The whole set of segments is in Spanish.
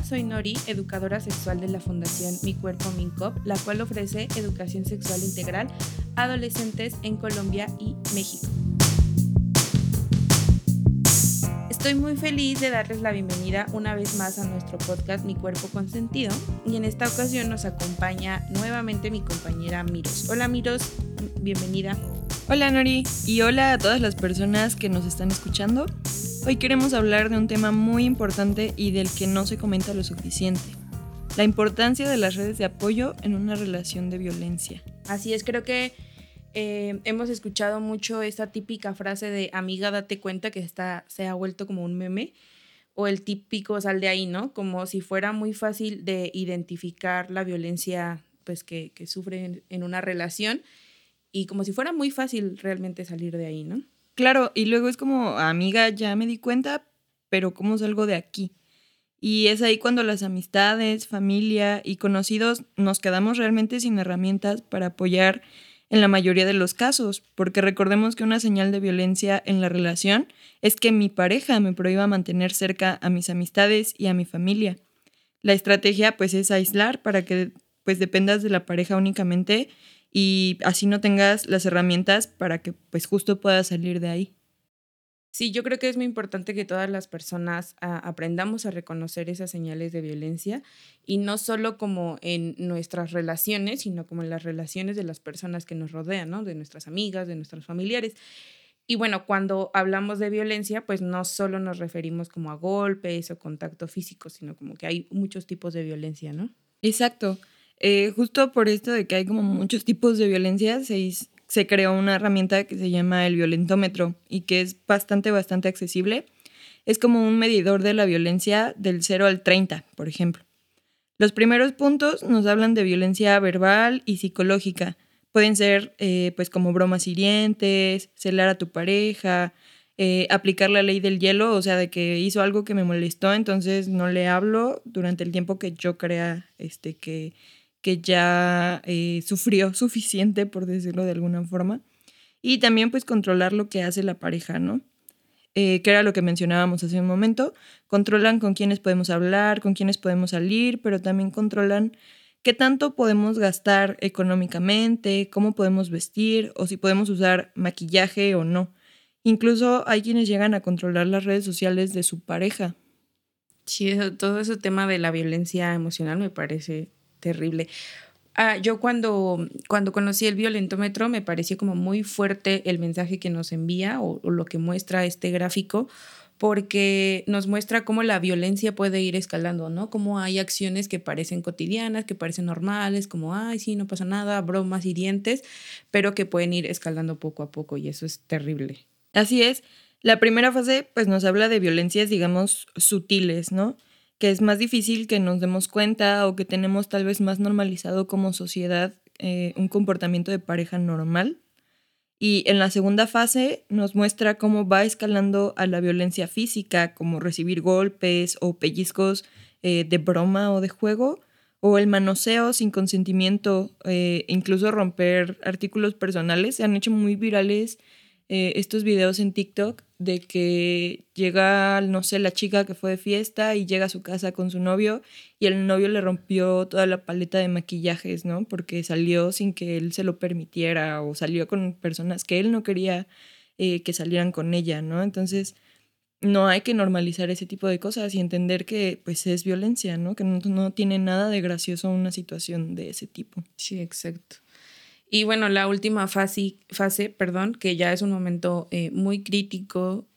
soy Nori, educadora sexual de la Fundación Mi Cuerpo Mincop, la cual ofrece educación sexual integral a adolescentes en Colombia y México. Estoy muy feliz de darles la bienvenida una vez más a nuestro podcast Mi Cuerpo Consentido, y en esta ocasión nos acompaña nuevamente mi compañera Miros. Hola Miros, bienvenida. Hola Nori, y hola a todas las personas que nos están escuchando. Hoy queremos hablar de un tema muy importante y del que no se comenta lo suficiente: la importancia de las redes de apoyo en una relación de violencia. Así es, creo que hemos escuchado mucho esta típica frase de amiga date cuenta, que se ha vuelto como un meme, o el típico sal de ahí, ¿no? Como si fuera muy fácil de identificar la violencia pues, que sufren en una relación, y como si fuera muy fácil realmente salir de ahí, ¿no? Claro, y luego es como, amiga, ya me di cuenta, pero ¿cómo salgo de aquí? Y es ahí cuando las amistades, familia y conocidos nos quedamos realmente sin herramientas para apoyar en la mayoría de los casos, porque recordemos que una señal de violencia en la relación es que mi pareja me prohíba mantener cerca a mis amistades y a mi familia. La estrategia pues es aislar para que pues dependas de la pareja únicamente y así no tengas las herramientas para que pues justo puedas salir de ahí. Sí, yo creo que es muy importante que todas las personas aprendamos a reconocer esas señales de violencia, y no solo como en nuestras relaciones, sino como en las relaciones de las personas que nos rodean, ¿no? De nuestras amigas, de nuestros familiares. Y bueno, cuando hablamos de violencia, pues no solo nos referimos como a golpes o contacto físico, sino como que hay muchos tipos de violencia, ¿no? Exacto. Justo por esto de que hay como muchos tipos de violencia, se creó una herramienta que se llama el violentómetro y que es bastante accesible. Es como un medidor de la violencia del 0 al 30, por ejemplo. Los primeros puntos nos hablan de violencia verbal y psicológica. Pueden ser pues como bromas hirientes, celar a tu pareja, aplicar la ley del hielo, o sea, de que hizo algo que me molestó, entonces no le hablo durante el tiempo que yo crea que ya sufrió suficiente, por decirlo de alguna forma. Y también pues controlar lo que hace la pareja, ¿no? Que era lo que mencionábamos hace un momento. Controlan con quiénes podemos hablar, con quiénes podemos salir, pero también controlan qué tanto podemos gastar económicamente, cómo podemos vestir o si podemos usar maquillaje o no. Incluso hay quienes llegan a controlar las redes sociales de su pareja. Sí, todo ese tema de la violencia emocional me parece terrible. Yo cuando conocí el violentómetro me pareció como muy fuerte el mensaje que nos envía, o lo que muestra este gráfico, porque nos muestra cómo la violencia puede ir escalando, ¿no? Cómo hay acciones que parecen cotidianas, que parecen normales, como, ay, sí, no pasa nada, bromas hirientes, pero que pueden ir escalando poco a poco, y eso es terrible. Así es. La primera fase pues nos habla de violencias, digamos, sutiles, ¿no? Que es más difícil que nos demos cuenta o que tenemos tal vez más normalizado como sociedad un comportamiento de pareja normal. Y en la segunda fase nos muestra cómo va escalando a la violencia física, como recibir golpes o pellizcos de broma o de juego, o el manoseo sin consentimiento, incluso romper artículos personales. Se han hecho muy virales estos videos en TikTok de que llega, no sé, la chica que fue de fiesta y llega a su casa con su novio y el novio le rompió toda la paleta de maquillajes, ¿no? Porque salió sin que él se lo permitiera o salió con personas que él no quería que salieran con ella, ¿no? Entonces no hay que normalizar ese tipo de cosas y entender que pues es violencia, ¿no? Que no tiene nada de gracioso una situación de ese tipo. Sí, exacto. Y bueno, la última fase, que ya es un momento muy crítico,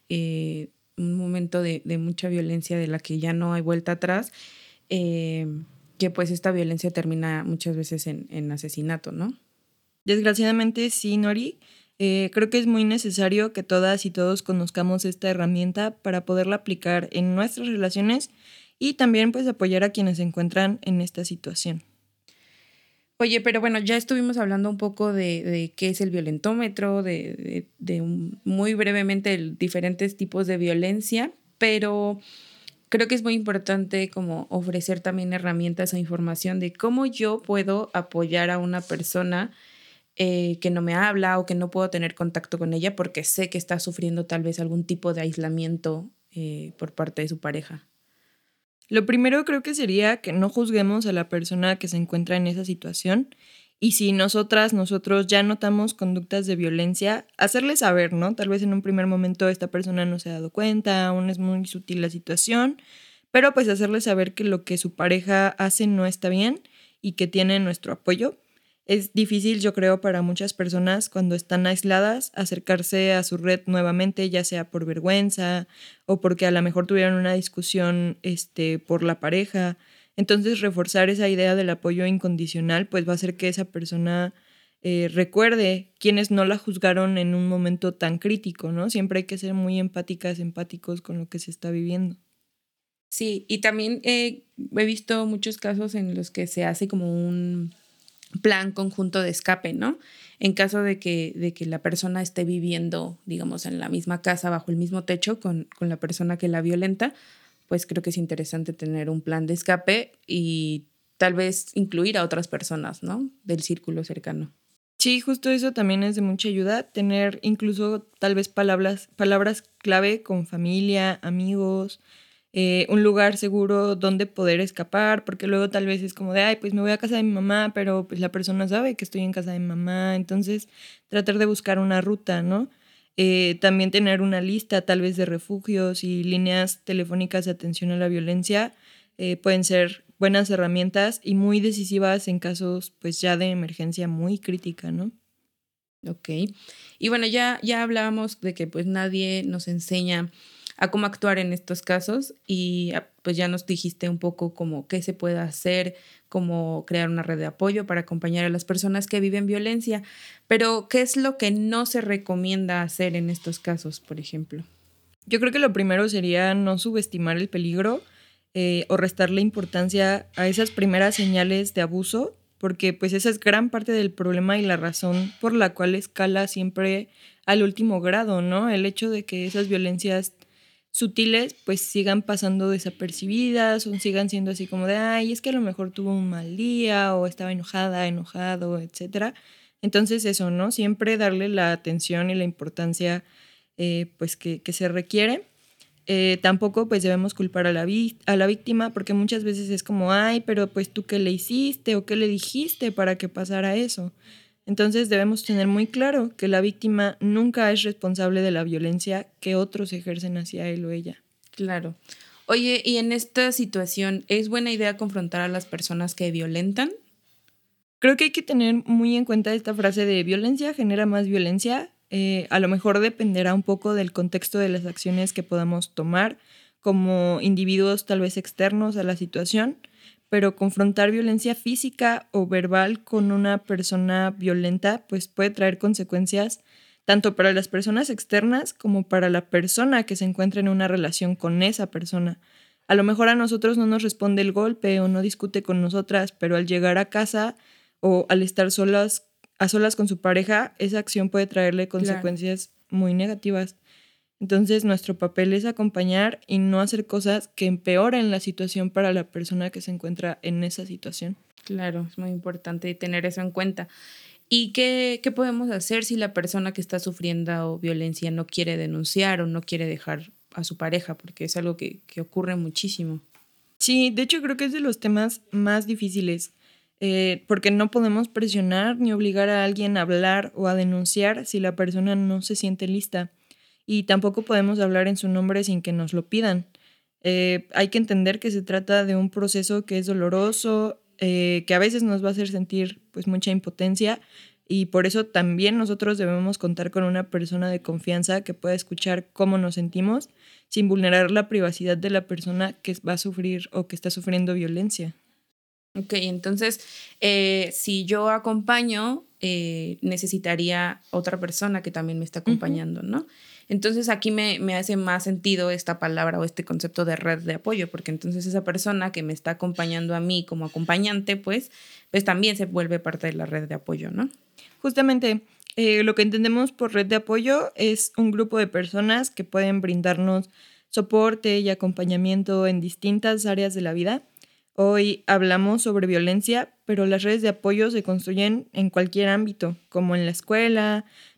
un momento de mucha violencia de la que ya no hay vuelta atrás, eh, que pues esta violencia termina muchas veces en asesinato, ¿no? Desgraciadamente sí, Nori. Creo que es muy necesario que todas y todos conozcamos esta herramienta para poderla aplicar en nuestras relaciones y también pues apoyar a quienes se encuentran en esta situación. Oye, pero bueno, ya estuvimos hablando un poco de qué es el violentómetro, muy brevemente diferentes tipos de violencia, pero creo que es muy importante como ofrecer también herramientas o información de cómo yo puedo apoyar a una persona que no me habla o que no puedo tener contacto con ella porque sé que está sufriendo tal vez algún tipo de aislamiento por parte de su pareja. Lo primero creo que sería que no juzguemos a la persona que se encuentra en esa situación y si nosotros ya notamos conductas de violencia, hacerle saber, ¿no? Tal vez en un primer momento esta persona no se ha dado cuenta, aún es muy sutil la situación, pero pues hacerle saber que lo que su pareja hace no está bien y que tiene nuestro apoyo. Es difícil, yo creo, para muchas personas cuando están aisladas acercarse a su red nuevamente, ya sea por vergüenza o porque a lo mejor tuvieron una discusión por la pareja. Entonces, reforzar esa idea del apoyo incondicional pues va a hacer que esa persona recuerde quienes no la juzgaron en un momento tan crítico, ¿no? Siempre hay que ser muy empáticas, empáticos con lo que se está viviendo. Sí, y también he visto muchos casos en los que se hace como un plan conjunto de escape, ¿no? En caso de que la persona esté viviendo, digamos, en la misma casa, bajo el mismo techo con la persona que la violenta, pues creo que es interesante tener un plan de escape y tal vez incluir a otras personas, ¿no? Del círculo cercano. Sí, justo eso también es de mucha ayuda, tener incluso tal vez palabras clave con familia, amigos, un lugar seguro donde poder escapar, porque luego tal vez es como de, ay, pues me voy a casa de mi mamá, pero pues la persona sabe que estoy en casa de mi mamá, entonces tratar de buscar una ruta, ¿no? También tener una lista tal vez de refugios y líneas telefónicas de atención a la violencia pueden ser buenas herramientas y muy decisivas en casos pues ya de emergencia muy crítica, ¿no? Ok. Y bueno, ya hablábamos de que pues nadie nos enseña a cómo actuar en estos casos y pues ya nos dijiste un poco como qué se puede hacer, cómo crear una red de apoyo para acompañar a las personas que viven violencia. Pero, ¿qué es lo que no se recomienda hacer en estos casos, por ejemplo? Yo creo que lo primero sería no subestimar el peligro o restarle importancia a esas primeras señales de abuso, porque pues esa es gran parte del problema y la razón por la cual escala siempre al último grado, ¿no? El hecho de que esas violencias sutiles pues sigan pasando desapercibidas o sigan siendo así como de, ay, es que a lo mejor tuvo un mal día o estaba enojada, enojado, etcétera. Entonces eso, ¿no? Siempre darle la atención y la importancia pues que se requiere. Tampoco pues debemos culpar a a la víctima porque muchas veces es como, ay, pero pues tú qué le hiciste o qué le dijiste para que pasara eso. Entonces debemos tener muy claro que la víctima nunca es responsable de la violencia que otros ejercen hacia él o ella. Claro. Oye, y en esta situación, ¿es buena idea confrontar a las personas que violentan? Creo que hay que tener muy en cuenta esta frase de violencia genera más violencia. A lo mejor dependerá un poco del contexto de las acciones que podamos tomar como individuos tal vez externos a la situación, pero confrontar violencia física o verbal con una persona violenta pues puede traer consecuencias tanto para las personas externas como para la persona que se encuentra en una relación con esa persona. A lo mejor a nosotros no nos responde el golpe o no discute con nosotras, pero al llegar a casa o al estar a solas con su pareja, esa acción puede traerle Claro. consecuencias muy negativas. Entonces, nuestro papel es acompañar y no hacer cosas que empeoren la situación para la persona que se encuentra en esa situación. Claro, es muy importante tener eso en cuenta. ¿Y qué podemos hacer si la persona que está sufriendo violencia no quiere denunciar o no quiere dejar a su pareja? Porque es algo que ocurre muchísimo. Sí, de hecho creo que es de los temas más difíciles, porque no podemos presionar ni obligar a alguien a hablar o a denunciar si la persona no se siente lista. Y tampoco podemos hablar en su nombre sin que nos lo pidan. Hay que entender que se trata de un proceso que es doloroso, que a veces nos va a hacer sentir pues mucha impotencia y por eso también nosotros debemos contar con una persona de confianza que pueda escuchar cómo nos sentimos sin vulnerar la privacidad de la persona que va a sufrir o que está sufriendo violencia. Ok, entonces, si yo acompaño, necesitaría otra persona que también me está Ujú. acompañando, ¿no? Entonces aquí me hace más sentido esta palabra o este concepto de red de apoyo, porque entonces esa persona que me está acompañando a mí como acompañante, pues también se vuelve parte de la red de apoyo, ¿no? Justamente lo que entendemos por red de apoyo es un grupo de personas que pueden brindarnos soporte y acompañamiento en distintas áreas de la vida. Hoy hablamos sobre violencia, pero las redes de apoyo se construyen en cualquier ámbito, como en la escuela,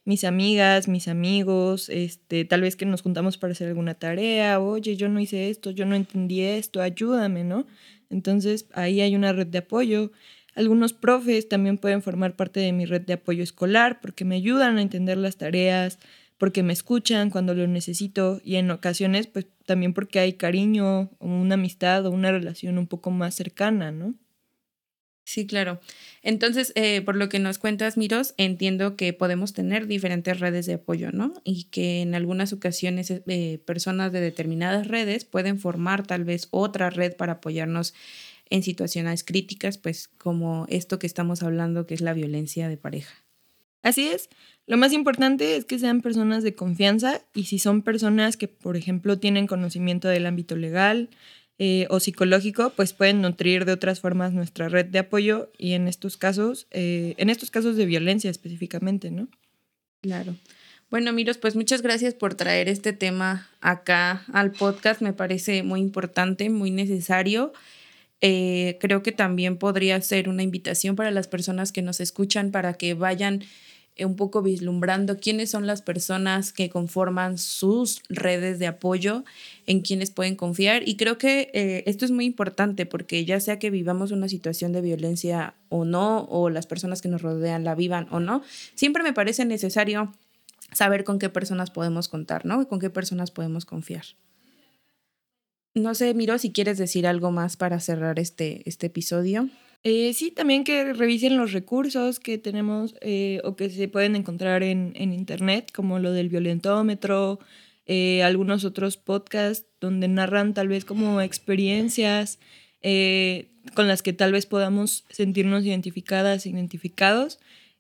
mis amigas, mis amigos, tal vez que nos juntamos para hacer alguna tarea, oye, yo no hice esto, yo no entendí esto, ayúdame, ¿no? Entonces ahí hay una red de apoyo. Algunos profes también pueden formar parte de mi red de apoyo escolar porque me ayudan a entender las tareas, porque me escuchan cuando lo necesito y en ocasiones pues también porque hay cariño o una amistad o una relación un poco más cercana, ¿no? Sí, claro. Entonces, por lo que nos cuentas, Miros, entiendo que podemos tener diferentes redes de apoyo, ¿no? Y que en algunas ocasiones personas de determinadas redes pueden formar tal vez otra red para apoyarnos en situaciones críticas, pues como esto que estamos hablando, que es la violencia de pareja. Así es. Lo más importante es que sean personas de confianza y si son personas que, por ejemplo, tienen conocimiento del ámbito legal o psicológico, pues pueden nutrir de otras formas nuestra red de apoyo y en estos casos de violencia específicamente, ¿no? Claro. Bueno, Miros, pues muchas gracias por traer este tema acá al podcast. Me parece muy importante, muy necesario. Creo que también podría ser una invitación para las personas que nos escuchan para que vayan un poco vislumbrando quiénes son las personas que conforman sus redes de apoyo, en quienes pueden confiar. Y creo que esto es muy importante porque ya sea que vivamos una situación de violencia o no, o las personas que nos rodean la vivan o no, siempre me parece necesario saber con qué personas podemos contar, ¿no? Y con qué personas podemos confiar. No sé, Miro, si quieres decir algo más para cerrar este episodio. Sí, también que revisen los recursos que tenemos o que se pueden encontrar en internet, como lo del violentómetro, algunos otros podcasts donde narran tal vez como experiencias con las que tal vez podamos sentirnos identificadas, identificados,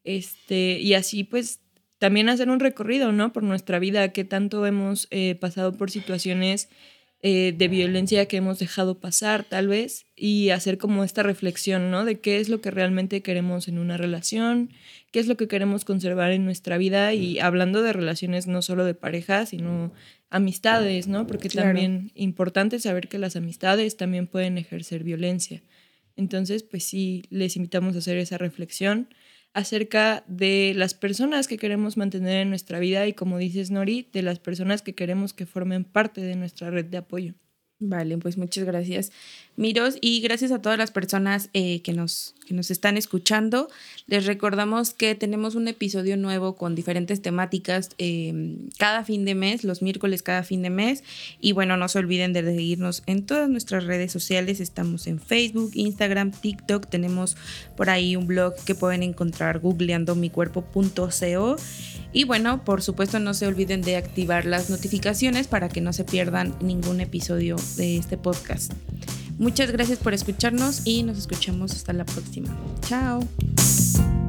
y así pues también hacer un recorrido, ¿no? Por nuestra vida, qué tanto hemos pasado por situaciones de violencia que hemos dejado pasar tal vez y hacer como esta reflexión, ¿no? De qué es lo que realmente queremos en una relación, qué es lo que queremos conservar en nuestra vida y hablando de relaciones no solo de pareja, sino amistades, ¿no? Porque Claro. también importante saber que las amistades también pueden ejercer violencia. Entonces, pues sí, les invitamos a hacer esa reflexión acerca de las personas que queremos mantener en nuestra vida y, como dices, Nori, de las personas que queremos que formen parte de nuestra red de apoyo. Vale, pues muchas gracias, Miros, y gracias a todas las personas que nos están escuchando. Les recordamos que tenemos un episodio nuevo con diferentes temáticas cada fin de mes, los miércoles cada fin de mes. Y bueno, no se olviden de seguirnos en todas nuestras redes sociales. Estamos en Facebook, Instagram, TikTok. Tenemos por ahí un blog que pueden encontrar googleando micuerpo.co. Y bueno, por supuesto no se olviden de activar las notificaciones para que no se pierdan ningún episodio de este podcast. Muchas gracias por escucharnos y nos escuchamos hasta la próxima. Chao.